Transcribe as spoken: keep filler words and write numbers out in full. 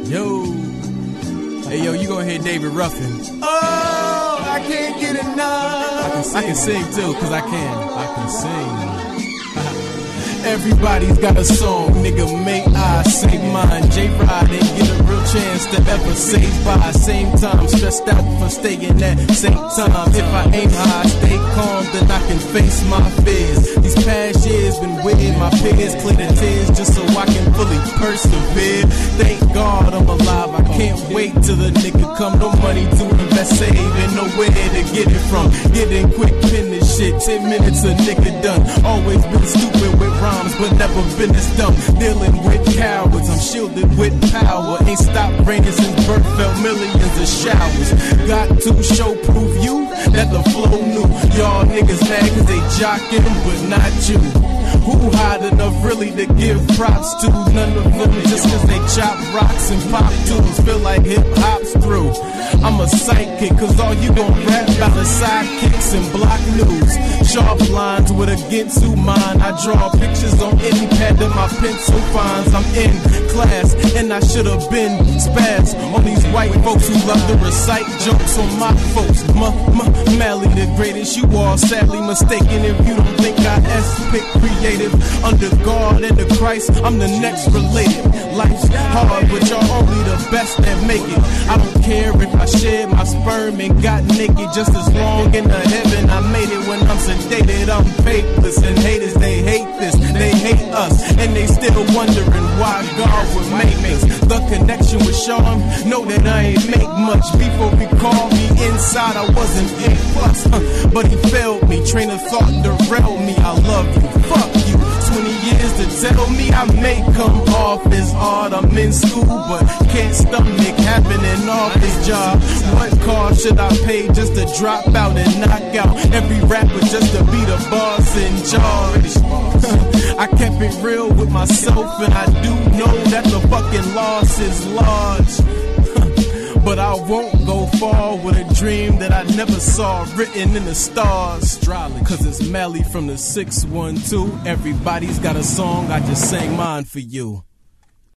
Yo. Hey, yo, you gonna hear David Ruffin. Oh, I can't get enough. I can sing, I can sing too, cause I can. I can sing. Everybody's got a song, nigga, may I say mine. J-Rod didn't get a real chance to ever say bye. Same time, stressed out for staying at same time. If I aim high, stay calm, then I can face my fears. These past years been weird, my peers clear the tears just so I can fully persevere. Thank God I'm alive, I can't wait till the nigga come. No money to invest, save, and nowhere to get it from. Getting quick, pin this shit, ten minutes a nigga done. Always been stupid with rhymes, but never been this dumb. Dealing with cowards, I'm shielded with power. Ain't stopped raining since birth, felt millions of showers. Got to show proof you that the flow new. Y'all niggas mad cause they jockin', but not you. Who hide enough really to give props to? None of them just cause they chop rocks and pop tunes. Feel like hip hop's through. I'm a sidekick cause all you gon' rap about is sidekicks and block news. Sharp lines with a Ginsu mind. I draw pictures on any pad that my pencil finds. I'm in class and I should've been spaz on these white folks who love to recite jokes on my folks. M-M-Mally the greatest, you all sadly mistaken if you don't think I S-pick creative. Under God and the Christ, I'm the next related. Life's hard, but y'all only the best that make it. I don't care if I shed my sperm and got naked, just as long in the heaven I made it. When I'm sedated, I'm faithless, and haters, they hate this, they hate us, and they still wondering why God would make us. The connection with Sean, know that I ain't make much. Before he called me inside, I wasn't A plus, huh, but he failed me. Train of thought derailed me. I love you, fuck you. Twenty years to tell me I may come off as hard. I'm in school, but can't stomach having an office job. What cost should I pay just to drop out and knock out every rapper just to be the boss in charge? I kept it real with myself, and I do know that the fucking loss is large. But I won't go far with a dream that I never saw written in the stars. Cause it's Mally from the six one two. Everybody's got a song, I just sang mine for you.